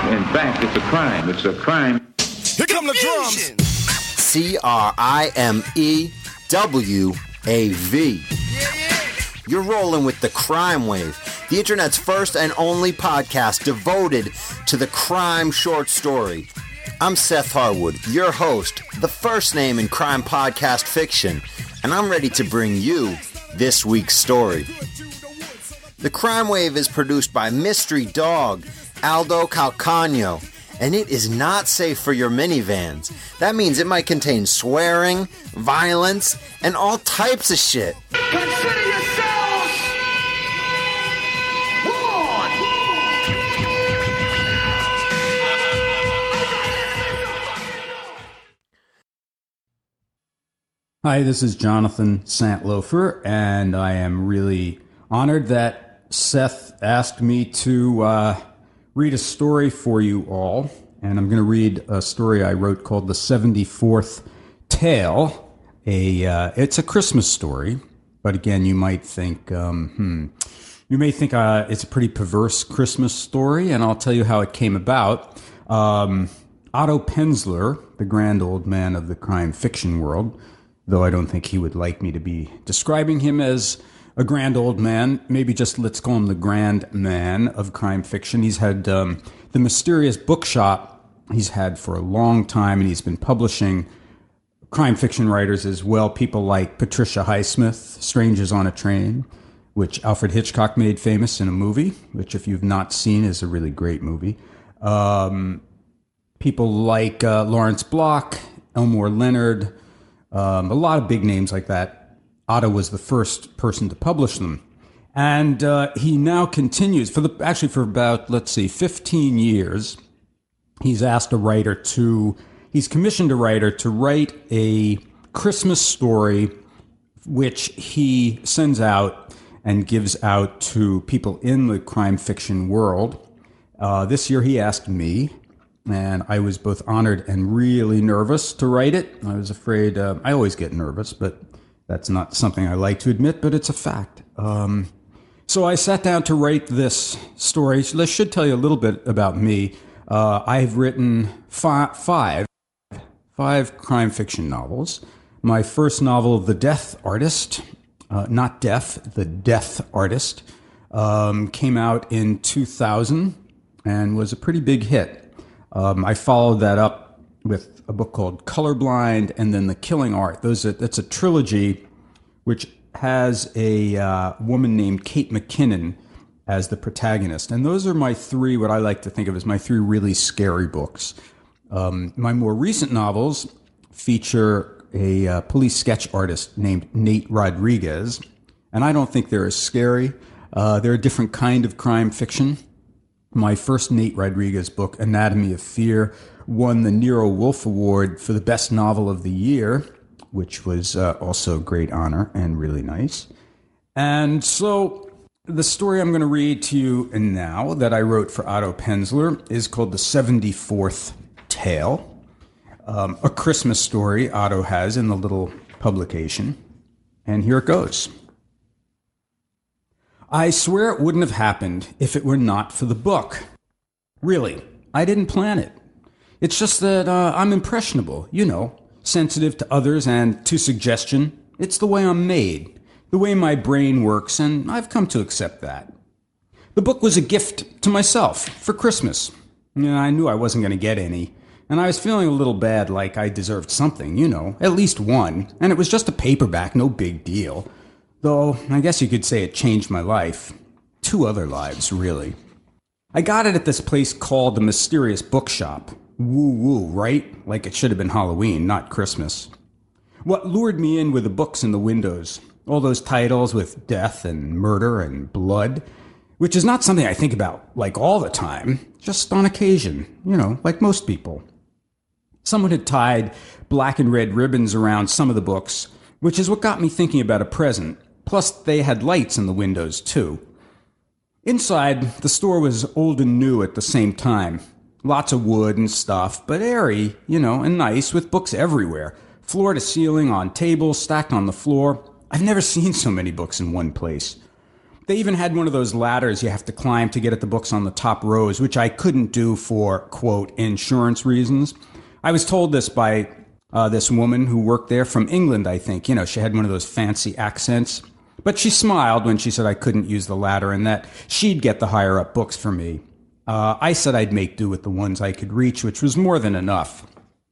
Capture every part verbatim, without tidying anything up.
In fact, it's a crime. It's a crime. Here come the drums. C R I M E W A V. You're rolling with the Crime Wave, the internet's first and only podcast devoted to the crime short story. I'm Seth Harwood, your host, the first name in crime podcast fiction, and I'm ready to bring you this week's story. The Crime Wave is produced by Mystery Dog, Aldo Calcagno, and it is not safe for your minivans. That means it might contain swearing, violence, and all types of shit. Consider yourselves warned. Hi, this is Jonathan Santlofer, and I am really honored that Seth asked me to uh, read a story for you all. And I'm going to read a story I wrote called The seventy-fourth Tale. A, uh, it's a Christmas story, but again, you might think, um, hmm, you may think uh, it's a pretty perverse Christmas story, and I'll tell you how it came about. Um, Otto Penzler, the grand old man of the crime fiction world, though I don't think he would like me to be describing him as a grand old man, maybe just let's call him the grand man of crime fiction. He's had um, the Mysterious Bookshop he's had for a long time, and he's been publishing crime fiction writers as well, people like Patricia Highsmith, Strangers on a Train, which Alfred Hitchcock made famous in a movie, which if you've not seen is a really great movie. Um, people like uh, Lawrence Block, Elmore Leonard, um, a lot of big names like that. Otto was the first person to publish them. And uh, he now continues, for the actually for about, let's see, fifteen years, he's asked a writer to, he's commissioned a writer to write a Christmas story which he sends out and gives out to people in the crime fiction world. Uh, this year he asked me, and I was both honored and really nervous to write it. I was afraid, uh, I always get nervous, but that's not something I like to admit, but it's a fact. Um, so I sat down to write this story. So I should tell you a little bit about me. Uh, I've written fi- five, five crime fiction novels. My first novel, The Death Artist, uh, not Death, The Death Artist, um, came out in two thousand and was a pretty big hit. Um, I followed that up with a book called Colorblind and then The Killing Art. Those are, that's a trilogy which has a uh, woman named Kate McKinnon as the protagonist. And those are my three, what I like to think of as my three really scary books. Um, my more recent novels feature a uh, police sketch artist named Nate Rodriguez, and I don't think they're as scary. Uh, they're a different kind of crime fiction. My first Nate Rodriguez book, Anatomy of Fear, won the Nero Wolfe Award for the best novel of the year, which was uh, also a great honor and really nice. And so the story I'm going to read to you now that I wrote for Otto Penzler is called The seventy-fourth Tale, um, a Christmas story Otto has in the little publication. And here it goes. I swear it wouldn't have happened if it were not for the book. Really, I didn't plan it. It's just that uh, I'm impressionable, you know, sensitive to others and to suggestion. It's the way I'm made, the way my brain works, and I've come to accept that. The book was a gift to myself for Christmas. You know, I knew I wasn't going to get any, and I was feeling a little bad, like I deserved something, you know, at least one, and it was just a paperback, no big deal. Though, I guess you could say it changed my life. Two other lives, really. I got it at this place called the Mysterious Bookshop. Woo-woo, right? Like it should have been Halloween, not Christmas. What lured me in were the books in the windows. All those titles with death and murder and blood, which is not something I think about, like, all the time. Just on occasion, you know, like most people. Someone had tied black and red ribbons around some of the books, which is what got me thinking about a present. Plus, they had lights in the windows, too. Inside, the store was old and new at the same time. Lots of wood and stuff, but airy, you know, and nice, with books everywhere. Floor to ceiling, on tables, stacked on the floor. I've never seen so many books in one place. They even had one of those ladders you have to climb to get at the books on the top rows, which I couldn't do for, quote, insurance reasons. I was told this by uh, this woman who worked there from England, I think. You know, she had one of those fancy accents. But she smiled when she said I couldn't use the ladder and that she'd get the higher-up books for me. Uh, I said I'd make do with the ones I could reach, which was more than enough.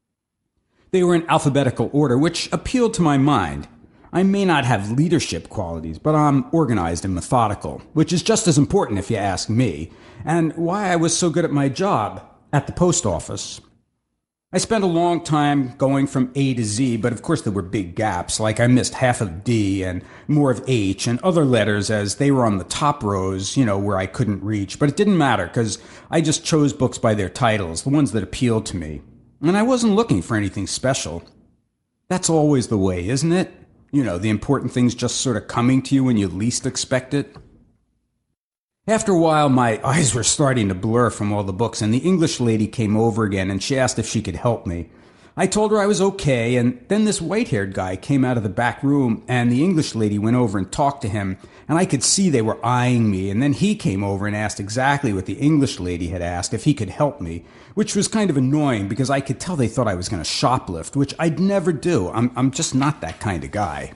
They were in alphabetical order, which appealed to my mind. I may not have leadership qualities, but I'm organized and methodical, which is just as important if you ask me, and why I was so good at my job at the post office. I spent a long time going from A to Z, but of course there were big gaps, like I missed half of D and more of H and other letters as they were on the top rows, you know, where I couldn't reach. But it didn't matter because I just chose books by their titles, the ones that appealed to me. And I wasn't looking for anything special. That's always the way, isn't it? You know, the important things just sort of coming to you when you least expect it. After a while, my eyes were starting to blur from all the books, and the English lady came over again, and she asked if she could help me. I told her I was okay, and then this white-haired guy came out of the back room, and the English lady went over and talked to him, and I could see they were eyeing me, and then he came over and asked exactly what the English lady had asked, if he could help me, which was kind of annoying because I could tell they thought I was going to shoplift, which I'd never do. I'm, I'm just not that kind of guy.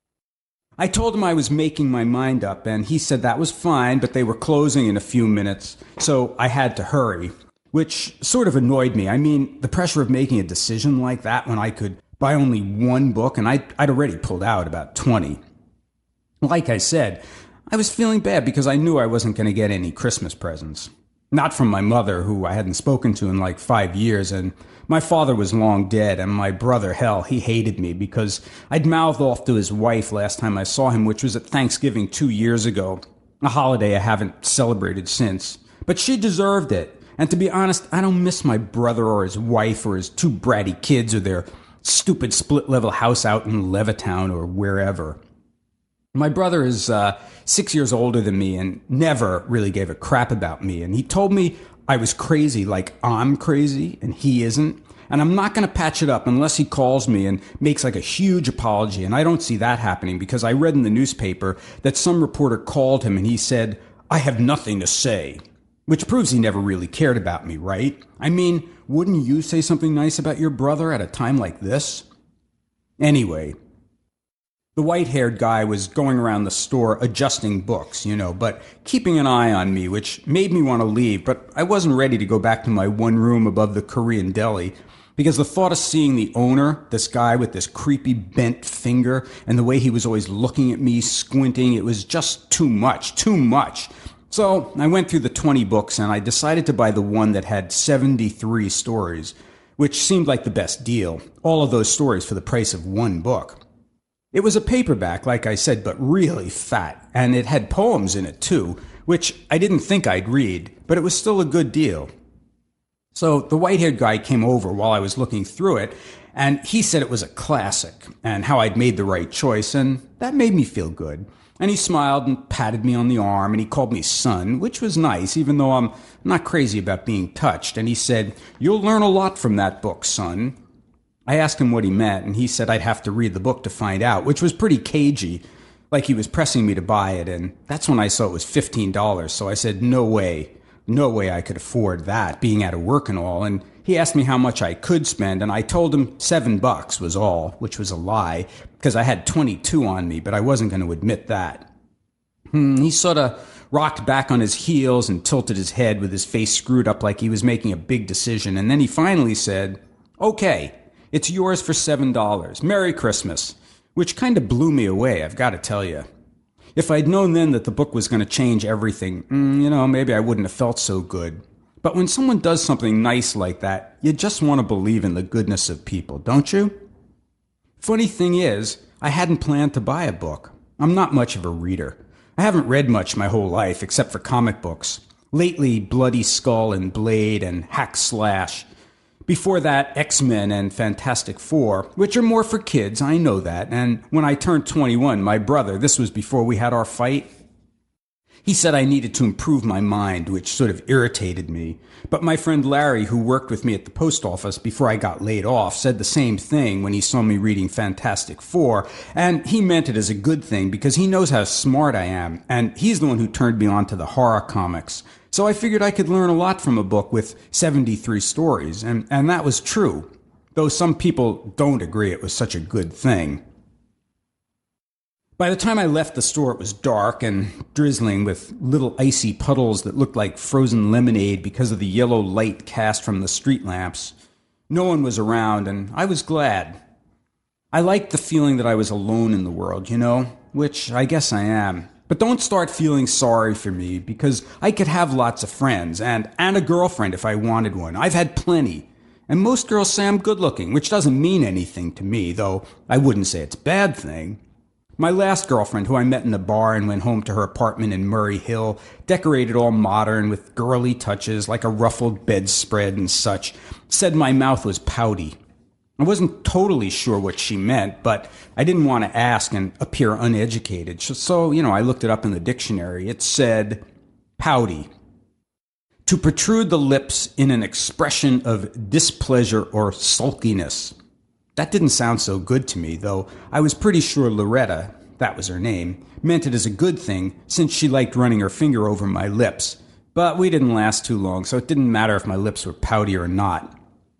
I told him I was making my mind up, and he said that was fine, but they were closing in a few minutes, so I had to hurry, which sort of annoyed me. I mean, the pressure of making a decision like that when I could buy only one book, and I'd, I'd already pulled out about twenty. Like I said, I was feeling bad because I knew I wasn't going to get any Christmas presents. Not from my mother, who I hadn't spoken to in like five years, and my father was long dead, and my brother, hell, he hated me because I'd mouthed off to his wife last time I saw him, which was at Thanksgiving two years ago, a holiday I haven't celebrated since. But she deserved it, and to be honest, I don't miss my brother or his wife or his two bratty kids or their stupid split-level house out in Levittown or wherever. My brother is uh, six years older than me and never really gave a crap about me. And he told me I was crazy like I'm crazy and he isn't. And I'm not going to patch it up unless he calls me and makes like a huge apology. And I don't see that happening because I read in the newspaper that some reporter called him and he said, "I have nothing to say," which proves he never really cared about me, right? I mean, wouldn't you say something nice about your brother at a time like this? Anyway, the white-haired guy was going around the store adjusting books, you know, but keeping an eye on me, which made me want to leave, but I wasn't ready to go back to my one room above the Korean deli, because the thought of seeing the owner, this guy with this creepy bent finger, and the way he was always looking at me, squinting, it was just too much, too much. So I went through the twenty books, and I decided to buy the one that had seventy-three stories, which seemed like the best deal, all of those stories for the price of one book. It was a paperback, like I said, but really fat, and it had poems in it, too, which I didn't think I'd read, but it was still a good deal. So the white-haired guy came over while I was looking through it, and he said it was a classic, and how I'd made the right choice, and that made me feel good. And he smiled and patted me on the arm, and he called me son, which was nice, even though I'm not crazy about being touched, and he said, "You'll learn a lot from that book, son." I asked him what he meant, and he said I'd have to read the book to find out, which was pretty cagey, like he was pressing me to buy it, and that's when I saw it was fifteen dollars, so I said no way, no way I could afford that, being out of work and all, and he asked me how much I could spend, and I told him seven bucks was all, which was a lie, because I had twenty-two on me, but I wasn't going to admit that. Hmm, he sort of rocked back on his heels and tilted his head with his face screwed up like he was making a big decision, and then he finally said, "Okay, it's yours for seven dollars. Merry Christmas," which kind of blew me away, I've got to tell you. If I'd known then that the book was going to change everything, mm, you know, maybe I wouldn't have felt so good. But when someone does something nice like that, you just want to believe in the goodness of people, don't you? Funny thing is, I hadn't planned to buy a book. I'm not much of a reader. I haven't read much my whole life, except for comic books. Lately, Bloody Skull and Blade and Hack Slash. Before that, X-Men and Fantastic Four, which are more for kids, I know that. And when I turned twenty-one, my brother, this was before we had our fight, He said I needed to improve my mind, which sort of irritated me. But my friend Larry, who worked with me at the post office before I got laid off, said the same thing when he saw me reading Fantastic Four, and he meant it as a good thing because he knows how smart I am, and he's the one who turned me on to the horror comics. So I figured I could learn a lot from a book with seventy-three stories, and, and that was true, though some people don't agree it was such a good thing. By the time I left the store, it was dark and drizzling with little icy puddles that looked like frozen lemonade because of the yellow light cast from the street lamps. No one was around, and I was glad. I liked the feeling that I was alone in the world, you know, which I guess I am. But don't start feeling sorry for me, because I could have lots of friends, and, and a girlfriend if I wanted one. I've had plenty. And most girls say I'm good-looking, which doesn't mean anything to me, though I wouldn't say it's a bad thing. My last girlfriend, who I met in a bar and went home to her apartment in Murray Hill, decorated all modern with girly touches like a ruffled bedspread and such, said my mouth was pouty. I wasn't totally sure what she meant, but I didn't want to ask and appear uneducated. So, you know, I looked it up in the dictionary. It said, pouty. To protrude the lips in an expression of displeasure or sulkiness. That didn't sound so good to me, though I was pretty sure Loretta, that was her name, meant it as a good thing since she liked running her finger over my lips. But we didn't last too long, so it didn't matter if my lips were pouty or not.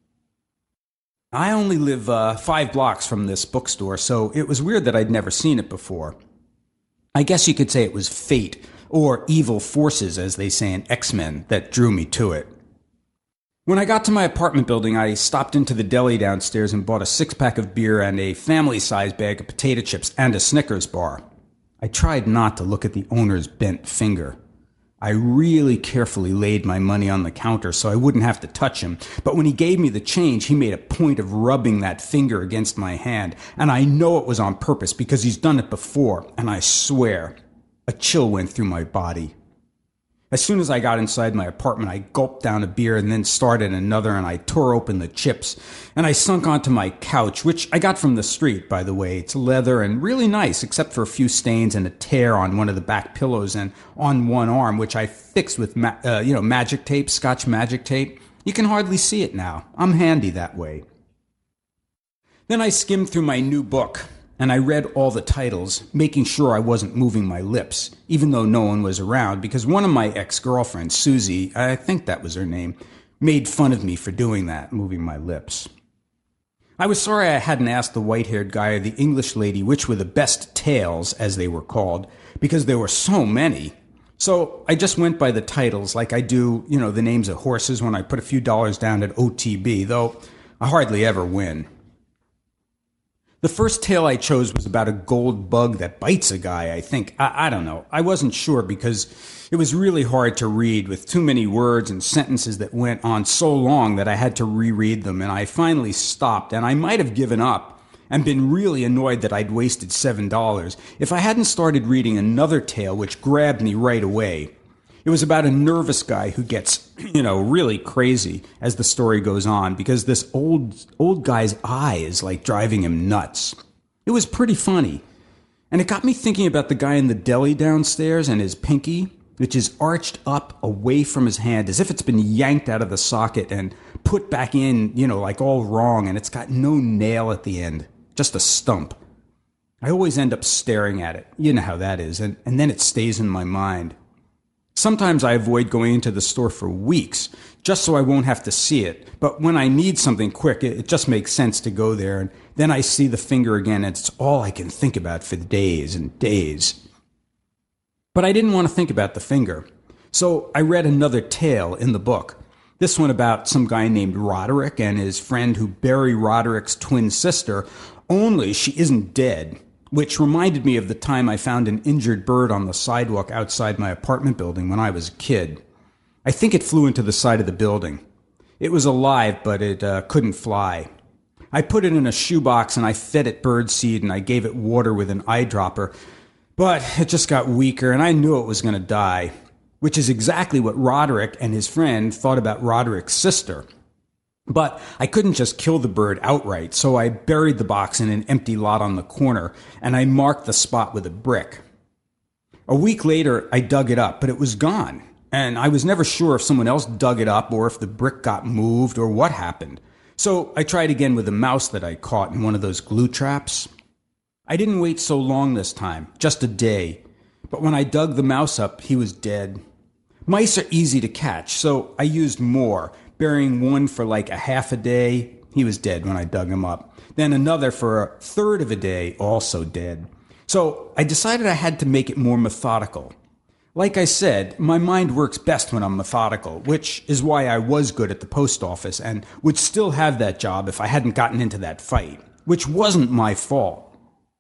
I only live uh, five blocks from this bookstore, so it was weird that I'd never seen it before. I guess you could say it was fate, or evil forces, as they say in X-Men, that drew me to it. When I got to my apartment building, I stopped into the deli downstairs and bought a six-pack of beer and a family-sized bag of potato chips and a Snickers bar. I tried not to look at the owner's bent finger. I really carefully laid my money on the counter so I wouldn't have to touch him, but when he gave me the change, he made a point of rubbing that finger against my hand, and I know it was on purpose because he's done it before, and I swear, a chill went through my body. As soon as I got inside my apartment, I gulped down a beer and then started another, and I tore open the chips, and I sunk onto my couch, which I got from the street, by the way. It's leather and really nice, except for a few stains and a tear on one of the back pillows and on one arm, which I fixed with, ma- uh, you know, magic tape, Scotch magic tape. You can hardly see it now. I'm handy that way. Then I skimmed through my new book, and I read all the titles, making sure I wasn't moving my lips, even though no one was around, because one of my ex-girlfriends, Susie, I think that was her name, made fun of me for doing that, moving my lips. I was sorry I hadn't asked the white-haired guy or the English lady which were the best tales, as they were called, because there were so many. So I just went by the titles, like I do, you know, the names of horses when I put a few dollars down at O T B, though I hardly ever win. The first tale I chose was about a gold bug that bites a guy, I think. I, I don't know. I wasn't sure because it was really hard to read with too many words and sentences that went on so long that I had to reread them, and I finally stopped, and I might have given up and been really annoyed that I'd wasted seven dollars if I hadn't started reading another tale which grabbed me right away. It was about a nervous guy who gets, you know, really crazy as the story goes on because this old old guy's eye is like driving him nuts. It was pretty funny. And it got me thinking about the guy in the deli downstairs and his pinky, which is arched up away from his hand as if it's been yanked out of the socket and put back in, you know, like all wrong, and it's got no nail at the end, just a stump. I always end up staring at it. You know how that is. And, and then it stays in my mind. Sometimes I avoid going into the store for weeks just so I won't have to see it. But when I need something quick, it, it just makes sense to go there. And then I see the finger again, and it's all I can think about for days and days. But I didn't want to think about the finger. So I read another tale in the book. This one about some guy named Roderick and his friend who bury Roderick's twin sister, only she isn't dead. Which reminded me of the time I found an injured bird on the sidewalk outside my apartment building when I was a kid. I think it flew into the side of the building. It was alive, but it uh, couldn't fly. I put it in a shoebox and I fed it bird seed and I gave it water with an eyedropper, but it just got weaker and I knew it was going to die, which is exactly what Roderick and his friend thought about Roderick's sister. But I couldn't just kill the bird outright, so I buried the box in an empty lot on the corner, and I marked the spot with a brick. A week later, I dug it up, but it was gone. And I was never sure if someone else dug it up or if the brick got moved or what happened. So I tried again with a mouse that I caught in one of those glue traps. I didn't wait so long this time, just a day. But when I dug the mouse up, he was dead. Mice are easy to catch, so I used more, burying one for like a half a day. He was dead when I dug him up. Then another for a third of a day, also dead. So I decided I had to make it more methodical. Like I said, my mind works best when I'm methodical, which is why I was good at the post office and would still have that job if I hadn't gotten into that fight, which wasn't my fault.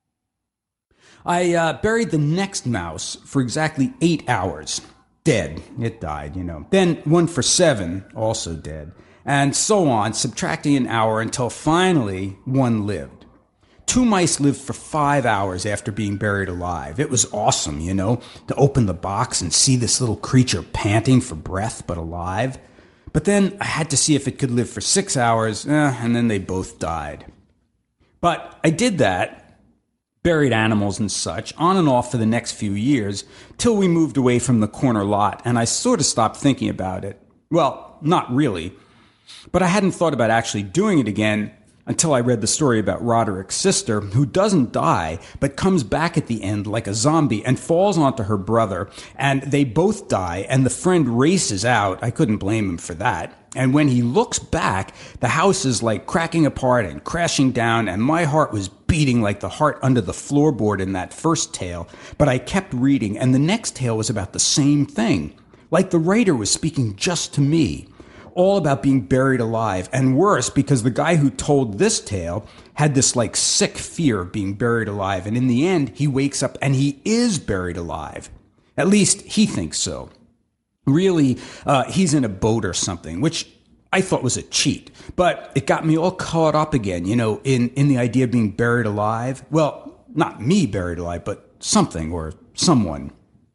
I uh, buried the next mouse for exactly eight hours. Dead. It died, you know. Then one for seven, also dead. And so on, subtracting an hour until finally one lived. Two mice lived for five hours after being buried alive. It was awesome, you know, to open the box and see this little creature panting for breath but alive. But then I had to see if it could live for six hours, eh, and then they both died. But I did that, buried animals and such, on and off for the next few years, till we moved away from the corner lot, and I sort of stopped thinking about it. Well, not really. But I hadn't thought about actually doing it again until I read the story about Roderick's sister, who doesn't die, but comes back at the end like a zombie and falls onto her brother, and they both die, and the friend races out. I couldn't blame him for that. And when he looks back, the house is like cracking apart and crashing down, and my heart was beating like the heart under the floorboard in that first tale. But I kept reading, and the next tale was about the same thing, like the writer was speaking just to me. All about being buried alive, and worse because the guy who told this tale had this like sick fear of being buried alive, and in the end he wakes up and he is buried alive. At least he thinks so. Really, uh, he's in a boat or something, which I thought was a cheat, but it got me all caught up again, you know, in, in the idea of being buried alive. Well, not me buried alive, but something or someone.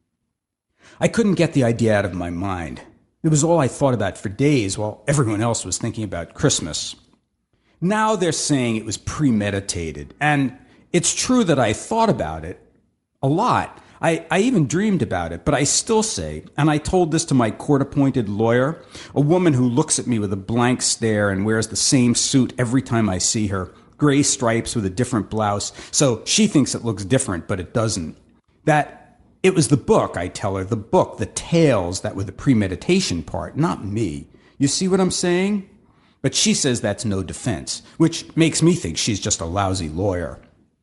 I couldn't get the idea out of my mind. It was all I thought about for days while everyone else was thinking about Christmas. Now they're saying it was premeditated, and it's true that I thought about it a lot. I, I even dreamed about it, but I still say, and I told this to my court-appointed lawyer, a woman who looks at me with a blank stare and wears the same suit every time I see her, gray stripes with a different blouse, so she thinks it looks different, but it doesn't. That It was the book, I tell her, the book, the tales that were the premeditation part, not me. You see what I'm saying? But she says that's no defense, which makes me think she's just a lousy lawyer.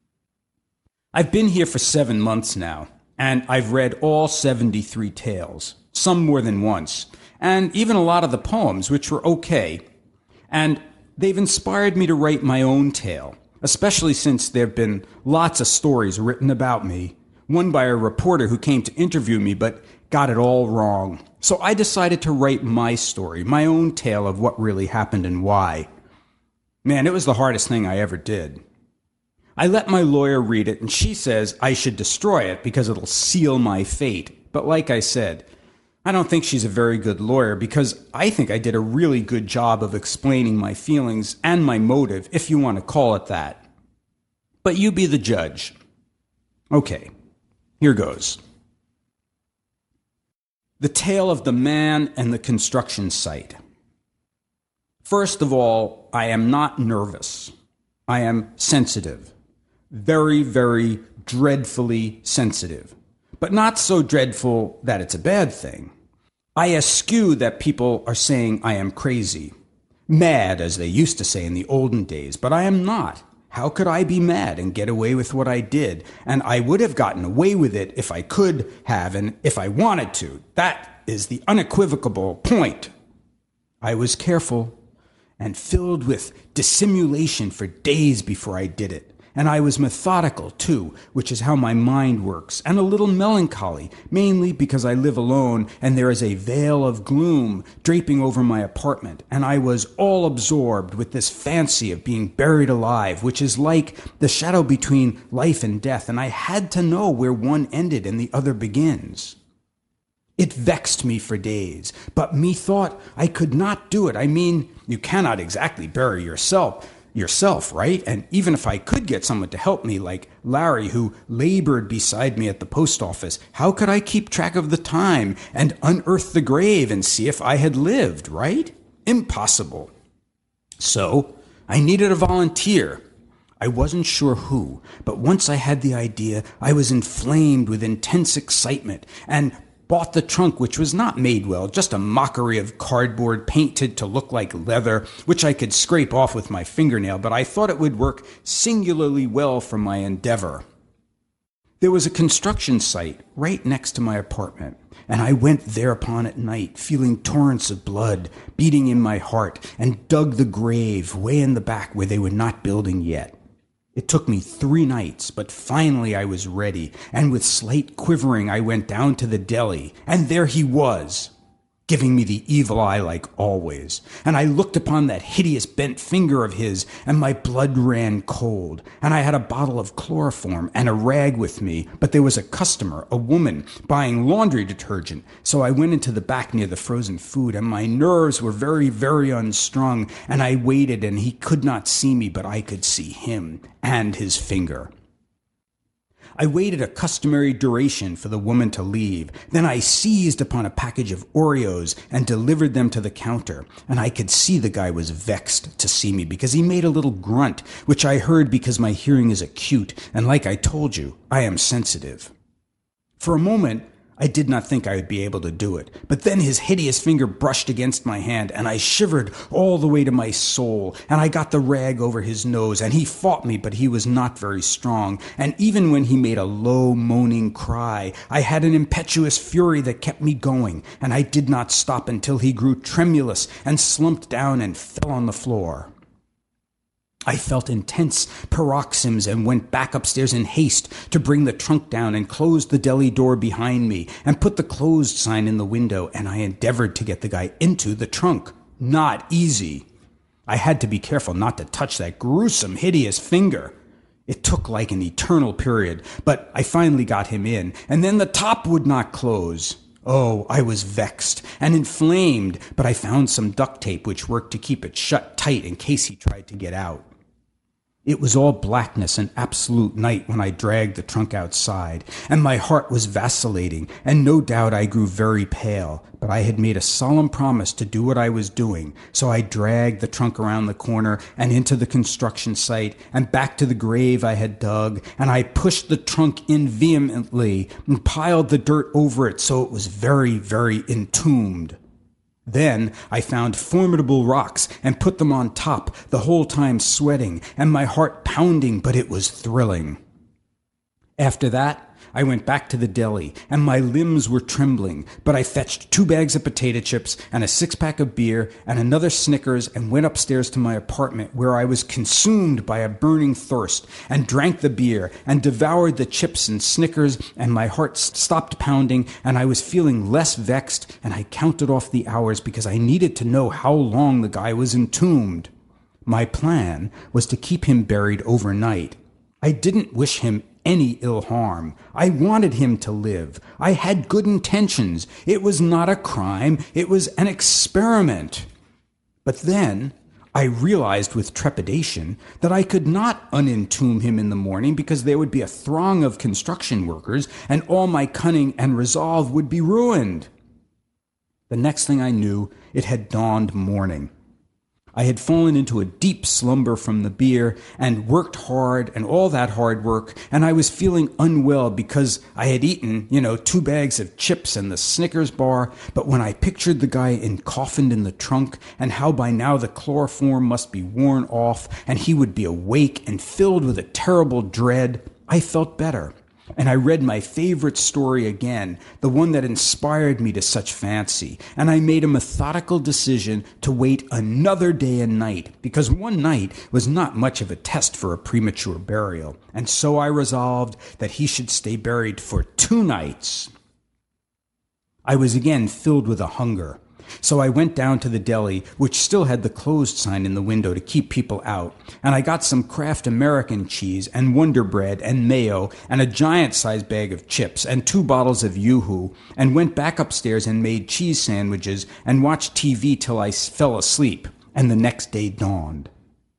I've been here for seven months now, and I've read all seventy-three tales, some more than once, and even a lot of the poems, which were okay. And they've inspired me to write my own tale, especially since there have been lots of stories written about me. One by a reporter who came to interview me but got it all wrong. So I decided to write my story, my own tale of what really happened and why. Man, it was the hardest thing I ever did. I let my lawyer read it, and she says I should destroy it because it'll seal my fate. But like I said, I don't think she's a very good lawyer because I think I did a really good job of explaining my feelings and my motive, if you want to call it that. But you be the judge. Okay. Here goes. The tale of the man and the construction site. First of all, I am not nervous. I am sensitive. Very, very dreadfully sensitive. But not so dreadful that it's a bad thing. I eschew that people are saying I am crazy. Mad, as they used to say in the olden days, but I am not. How could I be mad and get away with what I did? And I would have gotten away with it if I could have and if I wanted to. That is the unequivocal point. I was careful and filled with dissimulation for days before I did it. And I was methodical, too, which is how my mind works, and a little melancholy, mainly because I live alone and there is a veil of gloom draping over my apartment, and I was all absorbed with this fancy of being buried alive, which is like the shadow between life and death, and I had to know where one ended and the other begins. It vexed me for days, but methought I could not do it. I mean, you cannot exactly bury yourself, yourself, right? And even if I could get someone to help me, like Larry, who labored beside me at the post office, how could I keep track of the time and unearth the grave and see if I had lived, right? Impossible. So I needed a volunteer. I wasn't sure who, but once I had the idea, I was inflamed with intense excitement and bought the trunk, which was not made well, just a mockery of cardboard painted to look like leather, which I could scrape off with my fingernail, but I thought it would work singularly well for my endeavor. There was a construction site right next to my apartment, and I went thereupon at night, feeling torrents of blood beating in my heart, and dug the grave way in the back where they were not building yet. It took me three nights, but finally I was ready, and with slight quivering I went down to the deli, and there he was, giving me the evil eye like always. And I looked upon that hideous bent finger of his, and my blood ran cold, and I had a bottle of chloroform and a rag with me, but there was a customer, a woman, buying laundry detergent, so I went into the back near the frozen food, and my nerves were very, very unstrung, and I waited, and he could not see me, but I could see him and his finger. I waited a customary duration for the woman to leave. Then I seized upon a package of Oreos and delivered them to the counter. And I could see the guy was vexed to see me because he made a little grunt, which I heard because my hearing is acute, and like I told you, I am sensitive. For a moment, I did not think I would be able to do it, but then his hideous finger brushed against my hand, and I shivered all the way to my soul, and I got the rag over his nose, and he fought me, but he was not very strong, and even when he made a low, moaning cry, I had an impetuous fury that kept me going, and I did not stop until he grew tremulous and slumped down and fell on the floor. I felt intense paroxysms and went back upstairs in haste to bring the trunk down and closed the deli door behind me and put the closed sign in the window, and I endeavored to get the guy into the trunk. Not easy. I had to be careful not to touch that gruesome, hideous finger. It took like an eternal period, but I finally got him in, and then the top would not close. Oh, I was vexed and inflamed, but I found some duct tape which worked to keep it shut tight in case he tried to get out. It was all blackness and absolute night when I dragged the trunk outside, and my heart was vacillating, and no doubt I grew very pale, but I had made a solemn promise to do what I was doing, so I dragged the trunk around the corner and into the construction site and back to the grave I had dug, and I pushed the trunk in vehemently and piled the dirt over it so it was very, very entombed. Then I found formidable rocks and put them on top, the whole time sweating and my heart pounding, but it was thrilling. After that, I went back to the deli, and my limbs were trembling, but I fetched two bags of potato chips and a six-pack of beer and another Snickers and went upstairs to my apartment, where I was consumed by a burning thirst and drank the beer and devoured the chips and Snickers, and my heart stopped pounding and I was feeling less vexed, and I counted off the hours because I needed to know how long the guy was entombed. My plan was to keep him buried overnight. I didn't wish him any ill harm. I wanted him to live. I had good intentions. It was not a crime. It was an experiment. But then I realized with trepidation that I could not unentomb him in the morning because there would be a throng of construction workers and all my cunning and resolve would be ruined. The next thing I knew, it had dawned morning. I had fallen into a deep slumber from the beer and worked hard and all that hard work, and I was feeling unwell because I had eaten, you know, two bags of chips and the Snickers bar, but when I pictured the guy encoffined in the trunk and how by now the chloroform must be worn off and he would be awake and filled with a terrible dread, I felt better. And I read my favorite story again, the one that inspired me to such fancy, and I made a methodical decision to wait another day and night, because one night was not much of a test for a premature burial, and so I resolved that he should stay buried for two nights. I was again filled with a hunger. So I went down to the deli, which still had the closed sign in the window to keep people out, and I got some Kraft American cheese and Wonder Bread and mayo and a giant-sized bag of chips and two bottles of Yoo-Hoo, and went back upstairs and made cheese sandwiches and watched T V till I fell asleep, and the next day dawned.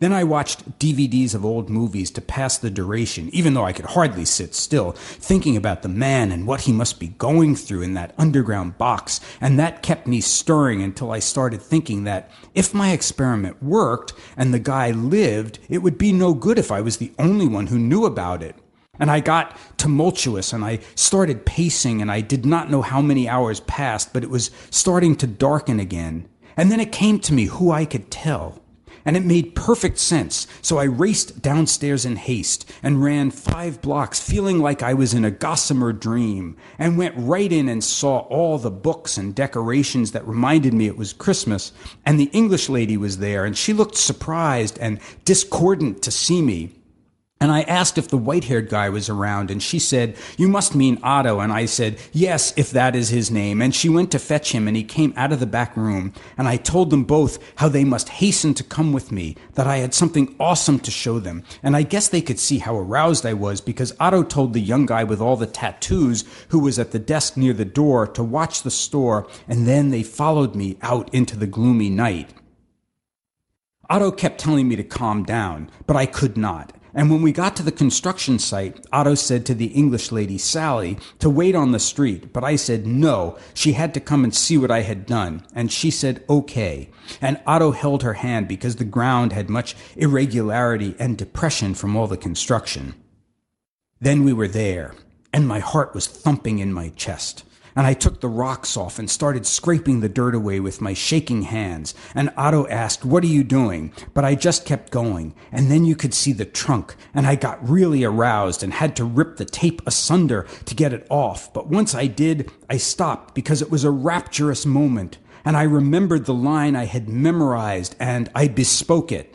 Then I watched D V Ds of old movies to pass the duration, even though I could hardly sit still, thinking about the man and what he must be going through in that underground box, and that kept me stirring until I started thinking that if my experiment worked and the guy lived, it would be no good if I was the only one who knew about it. And I got tumultuous, and I started pacing, and I did not know how many hours passed, but it was starting to darken again. And then it came to me who I could tell. And it made perfect sense, so I raced downstairs in haste and ran five blocks feeling like I was in a gossamer dream, and went right in and saw all the books and decorations that reminded me it was Christmas, and the English lady was there, and she looked surprised and discordant to see me. And I asked if the white-haired guy was around, and she said, "You must mean Otto." And I said, "Yes, if that is his name." And she went to fetch him, and he came out of the back room. And I told them both how they must hasten to come with me, that I had something awesome to show them. And I guess they could see how aroused I was, because Otto told the young guy with all the tattoos, who was at the desk near the door, to watch the store, and then they followed me out into the gloomy night. Otto kept telling me to calm down, but I could not. And when we got to the construction site, Otto said to the English lady, Sally, to wait on the street. But I said no, she had to come and see what I had done. And she said okay. And Otto held her hand because the ground had much irregularity and depression from all the construction. Then we were there, and my heart was thumping in my chest. And I took the rocks off and started scraping the dirt away with my shaking hands. And Otto asked, "What are you doing?" But I just kept going. And then you could see the trunk. And I got really aroused and had to rip the tape asunder to get it off. But once I did, I stopped because it was a rapturous moment. And I remembered the line I had memorized, and I bespoke it.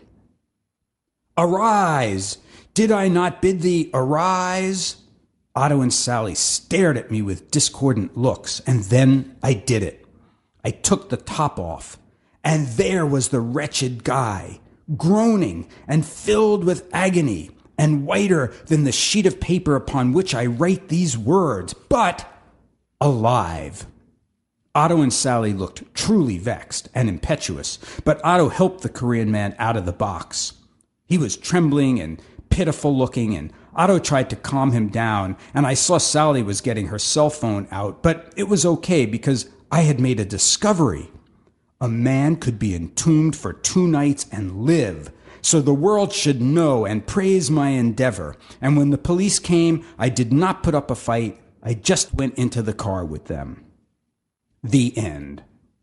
"Arise! Did I not bid thee arise?" Otto and Sally stared at me with discordant looks, and then I did it. I took the top off, and there was the wretched guy, groaning and filled with agony, and whiter than the sheet of paper upon which I write these words, but alive. Otto and Sally looked truly vexed and impetuous, but Otto helped the Korean man out of the box. He was trembling and pitiful looking, and Otto tried to calm him down, and I saw Sally was getting her cell phone out, but it was okay because I had made a discovery. A man could be entombed for two nights and live, so the world should know and praise my endeavor. And when the police came, I did not put up a fight. I just went into the car with them. The end.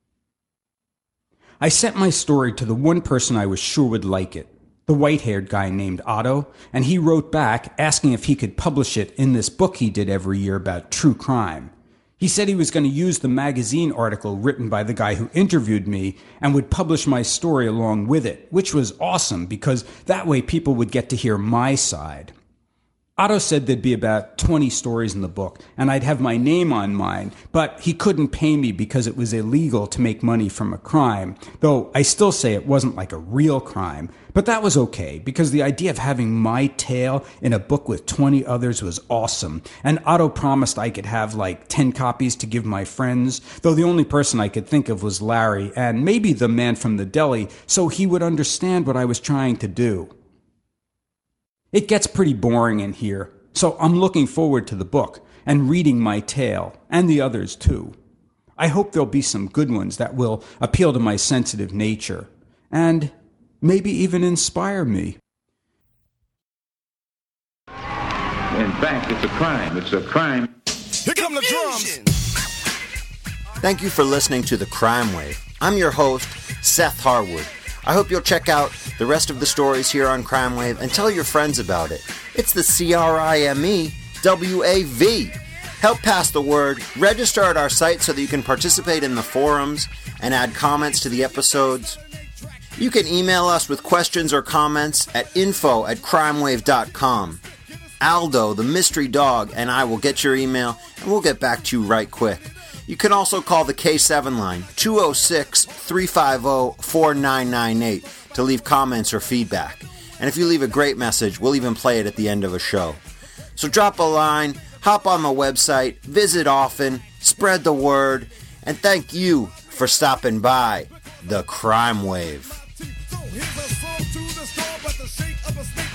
I sent my story to the one person I was sure would like it, the white-haired guy named Otto, and he wrote back asking if he could publish it in this book he did every year about true crime. He said he was going to use the magazine article written by the guy who interviewed me and would publish my story along with it, which was awesome because that way people would get to hear my side. Otto said there'd be about twenty stories in the book, and I'd have my name on mine, but he couldn't pay me because it was illegal to make money from a crime, though I still say it wasn't like a real crime. But that was okay, because the idea of having my tale in a book with twenty others was awesome, and Otto promised I could have like ten copies to give my friends, though the only person I could think of was Larry, and maybe the man from the deli, so he would understand what I was trying to do. It gets pretty boring in here, so I'm looking forward to the book and reading my tale, and the others too. I hope there'll be some good ones that will appeal to my sensitive nature, and maybe even inspire me. In fact, it's a crime. It's a crime. Here come the drums. Thank you for listening to The Crime Wave. I'm your host, Seth Harwood. I hope you'll check out the rest of the stories here on Crime Wave and tell your friends about it. It's the C R I M E W A V. Help pass the word, register at our site so that you can participate in the forums and add comments to the episodes. You can email us with questions or comments at info at crimewave dot com. Aldo, the mystery dog, and I will get your email, and we'll get back to you right quick. You can also call the K seven line, two oh six, three five oh, four nine nine eight, to leave comments or feedback. And if you leave a great message, we'll even play it at the end of a show. So drop a line, hop on the website, visit often, spread the word, and thank you for stopping by The Crime Wave. Here's a song to the a star, but the shape of a snake